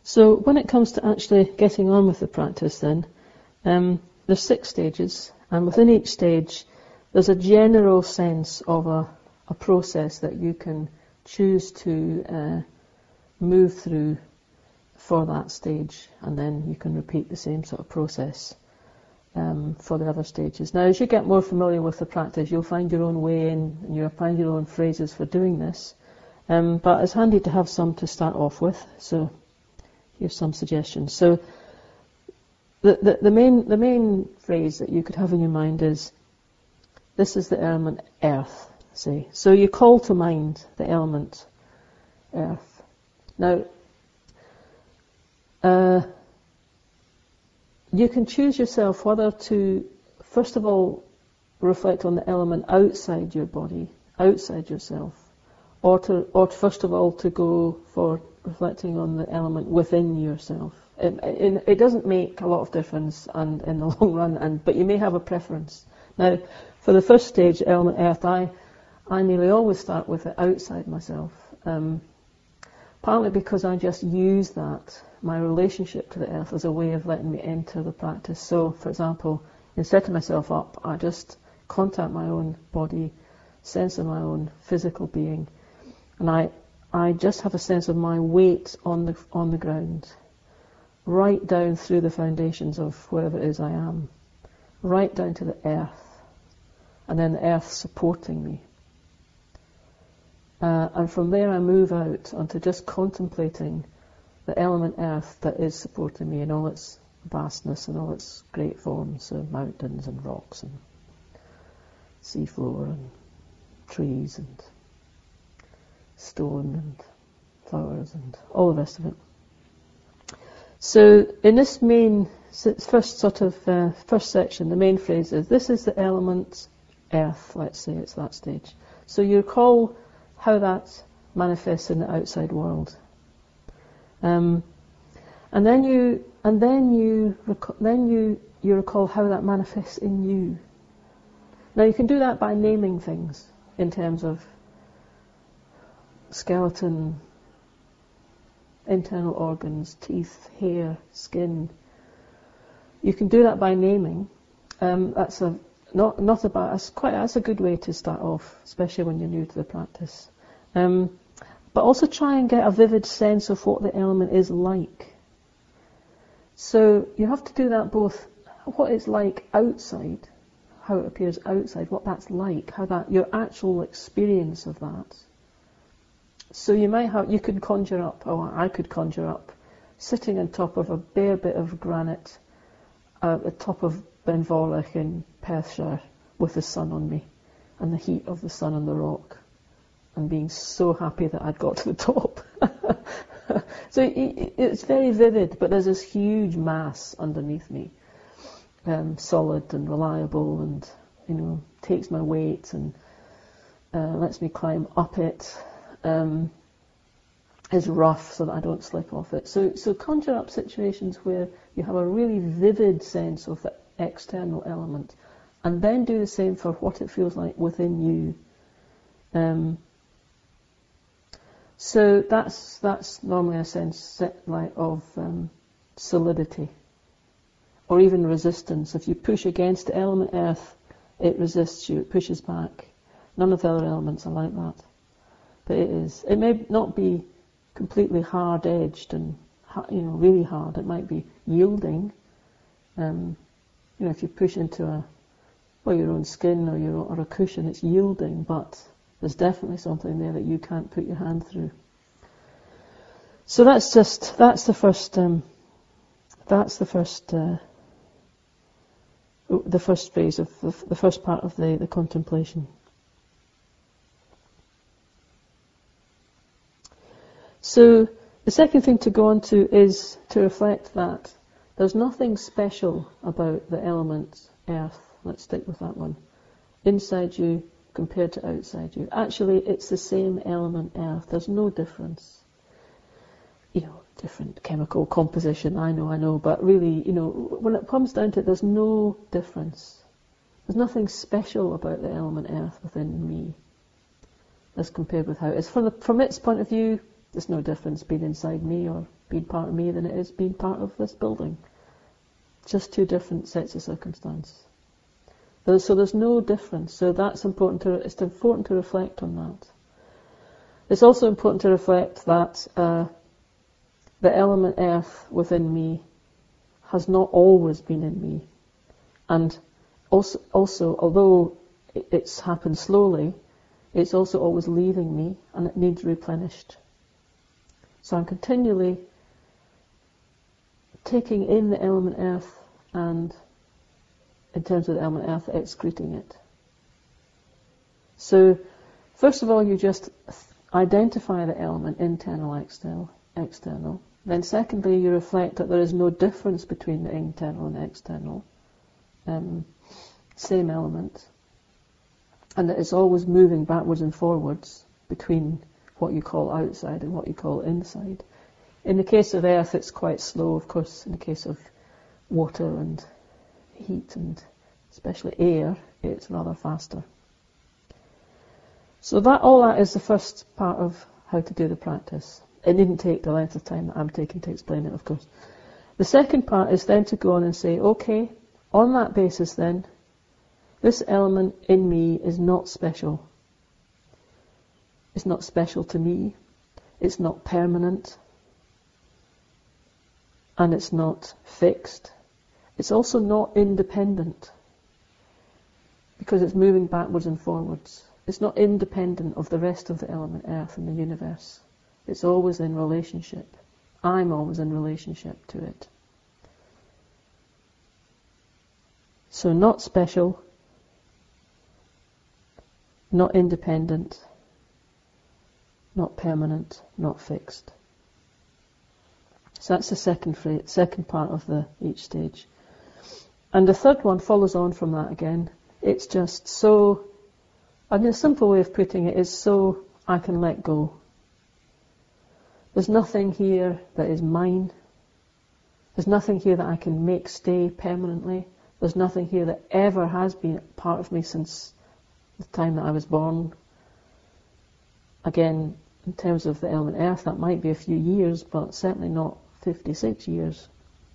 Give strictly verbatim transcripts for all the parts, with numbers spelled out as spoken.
So when it comes to actually getting on with the practice then, um, there's six stages, and within each stage there's a general sense of a, a process that you can choose to uh, move through for that stage, and then you can repeat the same sort of process um, for the other stages. Now, as you get more familiar with the practice, you'll find your own way in, and you'll find your own phrases for doing this, um, but it's handy to have some to start off with, so here's some suggestions. So the, the, the main the main phrase that you could have in your mind is, this is the element earth, say. So you call to mind the element earth. Now, uh, you can choose yourself whether to, first of all, reflect on the element outside your body, outside yourself, or to, or first of all, to go for reflecting on the element within yourself. It, it, it doesn't make a lot of difference, and in the long run, and but you may have a preference. Now, for the first stage, element earth, I, I nearly always start with it outside myself. Um, partly because I just use that, my relationship to the earth, as a way of letting me enter the practice. So, for example, in setting myself up, I just contact my own body, sense of my own physical being, and I, I just have a sense of my weight on the on the ground, right down through the foundations of wherever it is I am, right down to the earth, and then the earth supporting me. Uh, and from there I move out onto just contemplating the element earth that is supporting me in all its vastness and all its great forms, so mountains and rocks and seafloor and trees and stone and flowers and all the rest of it. So in this main, first sort of, uh, first section, the main phrase is, this is the element earth, let's say it's that stage. So you recall how that manifests in the outside world. Um, and then you, and then you, rec- then you, you recall how that manifests in you. Now you can do that by naming things in terms of skeleton, internal organs, teeth, hair, skin. You can do that by naming. Um, that's a not not a bad. That's quite. That's a good way to start off, especially when you're new to the practice. Um, but also try and get a vivid sense of what the element is like. So you have to do that both what it's like outside, how it appears outside, what that's like, how that your actual experience of that. So you might have, you could conjure up, or I could conjure up, sitting on top of a bare bit of granite uh, at the top of Benvorlich in Perthshire with the sun on me and the heat of the sun on the rock, and being so happy that I'd got to the top. So it, it's very vivid, but there's this huge mass underneath me, um, solid and reliable, and you know takes my weight and uh, lets me climb up it. Um, is rough so that I don't slip off it. So, so conjure up situations where you have a really vivid sense of the external element, and then do the same for what it feels like within you. Um, so that's that's normally a sense like of um, solidity, or even resistance. If you push against the element earth, it resists you. It pushes back. None of the other elements are like that. But it is. It may not be completely hard-edged and you know really hard. It might be yielding. Um, you know, if you push into a well your own skin or your or a cushion, it's yielding. But there's definitely something there that you can't put your hand through. So that's just that's the first. Um, that's the first. Uh, the first phase of the, the first part of the, the contemplation. So the second thing to go on to is to reflect that there's nothing special about the element earth. Let's stick with that one. Inside you compared to outside you. Actually, it's the same element earth. There's no difference. You know, different chemical composition, I know, I know, but really, you know, when it comes down to it, there's no difference. There's nothing special about the element earth within me as compared with how it is. From, the, from its point of view, there's no difference being inside me or being part of me than it is being part of this building. Just two different sets of circumstance. So there's no difference. So that's important to, it's important to reflect on that. It's also important to reflect that uh, the element earth within me has not always been in me. And also, also although it's happened slowly, it's also always leaving me and it needs replenished. So I'm continually taking in the element earth and, in terms of the element earth, excreting it. So, first of all, you just identify the element, internal, external, external. Then secondly, you reflect that there is no difference between the internal and external, um, same element, and that it's always moving backwards and forwards between what you call outside and what you call inside. In the case of earth, it's quite slow, of course. In the case of water and heat and especially air, it's rather faster. So that all that is the first part of how to do the practice. It needn't take the length of time that I'm taking to explain it, of course. The second part is then to go on and say, okay, on that basis then, this element in me is not special. It's not special to me. It's not permanent. And it's not fixed. It's also not independent, because it's moving backwards and forwards. It's not independent of the rest of the element earth and the universe. It's always in relationship. I'm always in relationship to it. So not special, not independent, not permanent, not fixed. So that's the second phrase, second part of the each stage. And the third one follows on from that again. It's just so, I mean, a simple way of putting it is so I can let go. There's nothing here that is mine. There's nothing here that I can make stay permanently. There's nothing here that ever has been part of me since the time that I was born. Again, in terms of the element earth, that might be a few years, but certainly not fifty-six years.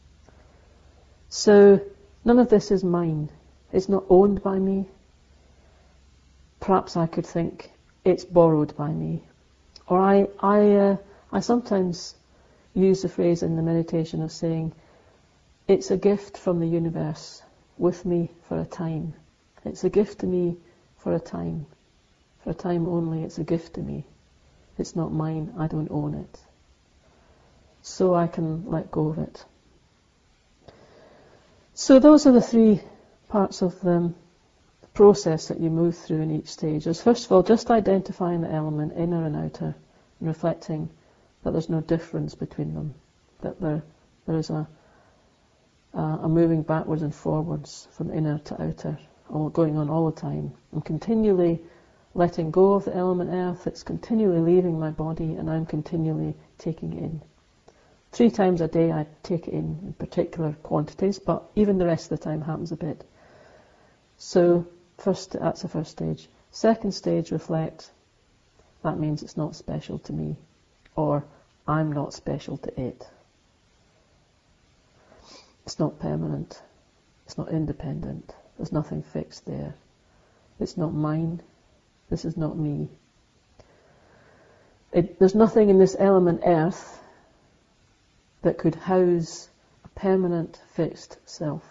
So, none of this is mine. It's not owned by me. Perhaps I could think it's borrowed by me. Or I, I, uh, I sometimes use the phrase in the meditation of saying, it's a gift from the universe with me for a time. It's a gift to me for a time. For a time only, it's a gift to me. It's not mine, I don't own it. So I can let go of it. So those are the three parts of the process that you move through in each stage. Is first of all, just identifying the element, inner and outer, and reflecting that there's no difference between them, that there there is a a, a moving backwards and forwards from inner to outer, all going on all the time. I'm continually letting go of the element earth, it's continually leaving my body, and I'm continually taking it in. Three times a day I take it in, in particular quantities, but even the rest of the time happens a bit. So first, that's the first stage. Second stage, reflect. That means it's not special to me, or I'm not special to it. It's not permanent. It's not independent. There's nothing fixed there. It's not mine. This is not me. It, there's nothing in this element earth that could house a permanent, fixed self.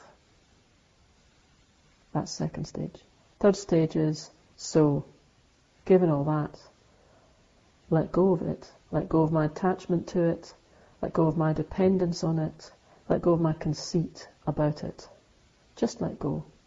That's second stage. Third stage is, so, given all that, let go of it. Let go of my attachment to it. Let go of my dependence on it. Let go of my conceit about it. Just let go.